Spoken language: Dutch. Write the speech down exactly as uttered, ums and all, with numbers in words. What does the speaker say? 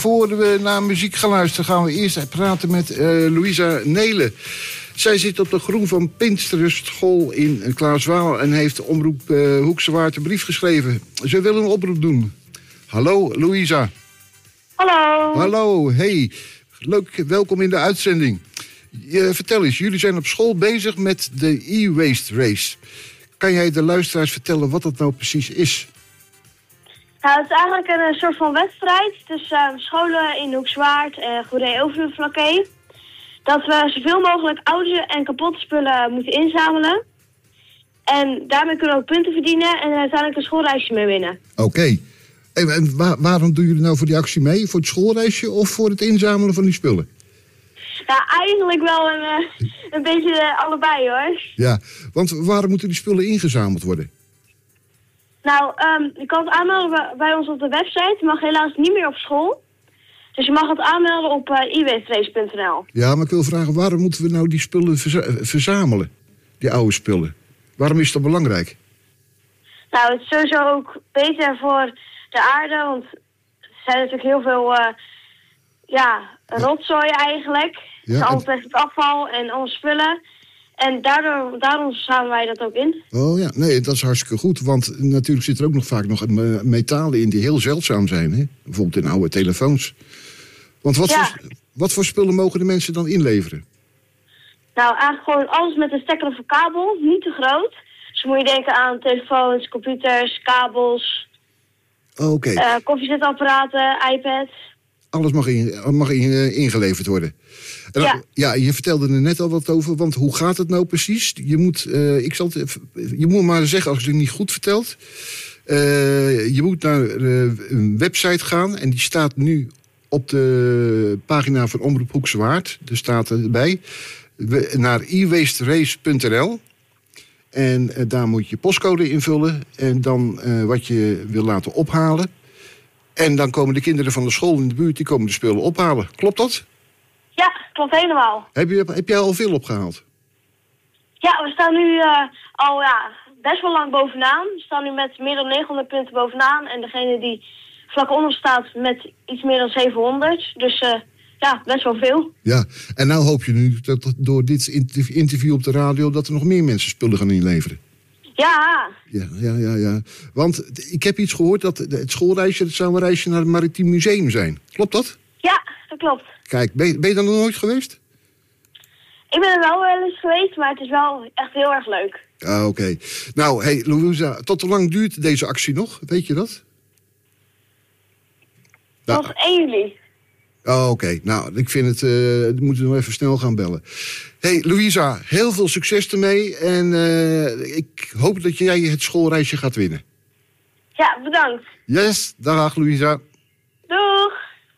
Voor we naar muziek gaan luisteren gaan we eerst praten met uh, Louisa Nelen. Zij zit op de groen van Pinksterschool in Klaaswaal en heeft de omroep uh, Hoekse Waard een brief geschreven. Ze wil een oproep doen. Hallo Louisa. Hallo. Hallo, hey. Leuk, welkom in de uitzending. Uh, vertel eens, jullie zijn op school bezig met de e-waste race. Kan jij de luisteraars vertellen wat dat nou precies is? Nou, het is eigenlijk een soort van wedstrijd tussen uh, scholen in Hoekse Waard en Goeree Overvlakke. Dat we zoveel mogelijk oude en kapotte spullen moeten inzamelen. En daarmee kunnen we ook punten verdienen en uiteindelijk een schoolreisje mee winnen. Oké. Okay. En, en waar, waarom doen jullie nou voor die actie mee? Voor het schoolreisje of voor het inzamelen van die spullen? Ja, eigenlijk wel een, uh, een beetje uh, allebei hoor. Ja, want waarom moeten die spullen ingezameld worden? Nou, um, je kan het aanmelden bij ons op de website. Je mag helaas niet meer op school. Dus je mag het aanmelden op uh, e waste race punt n l. Ja, maar ik wil vragen, waarom moeten we nou die spullen verza verzamelen? Die oude spullen. Waarom is dat belangrijk? Nou, het is sowieso ook beter voor de aarde. Want er zijn natuurlijk heel veel uh, ja, rotzooi eigenlijk. Ja, het is altijd en... het afval en alle spullen. En daardoor, daarom zamelen wij dat ook in. Oh ja, nee, dat is hartstikke goed. Want natuurlijk zit er ook nog vaak nog metalen in die heel zeldzaam zijn. Hè? Bijvoorbeeld in oude telefoons. Want wat, ja. voor, wat voor spullen mogen de mensen dan inleveren? Nou, eigenlijk gewoon alles met een stekker of een kabel. Niet te groot. Dus moet je denken aan telefoons, computers, kabels. Oké. Okay. Uh, koffiezetapparaten, iPads. Alles mag, in, mag in, uh, ingeleverd worden. En, ja. ja, je vertelde er net al wat over, want hoe gaat het nou precies? Je moet, uh, ik zal het, je moet maar zeggen als ik het niet goed vertelt. Uh, je moet naar uh, een website gaan en die staat nu op de pagina van Omroep Hoekse Waard. Er staat erbij, we, naar e waste race punt n l. En uh, daar moet je postcode invullen en dan uh, wat je wil laten ophalen. En dan komen de kinderen van de school in de buurt, die komen de spullen ophalen. Klopt dat? Ja, klopt helemaal. Heb, je, heb jij al veel opgehaald? Ja, we staan nu uh, al ja, best wel lang bovenaan. We staan nu met meer dan negenhonderd punten bovenaan. En degene die vlak onder staat met iets meer dan zevenhonderd. Dus uh, ja, best wel veel. Ja, en nou hoop je nu dat door dit interview op de radio dat er nog meer mensen spullen gaan inleveren. Ja. Ja, ja, ja, ja. Want ik heb iets gehoord dat het schoolreisje, dat zou een reisje naar het Maritiem Museum zijn. Klopt dat? Ja, dat klopt. Kijk, ben je, ben je daar nog nooit geweest? Ik ben er wel wel eens geweest, maar het is wel echt heel erg leuk. Ah, oké. Okay. Nou, hey, Louisa, tot hoe lang duurt deze actie nog? Weet je dat? Tot nou. één juli. Oh, oké. Okay. Nou, ik vind het, uh, we moeten nog even snel gaan bellen. Hey, Louisa, heel veel succes ermee. En uh, ik hoop dat jij het schoolreisje gaat winnen. Ja, bedankt. Yes, dag Louisa. Doeg.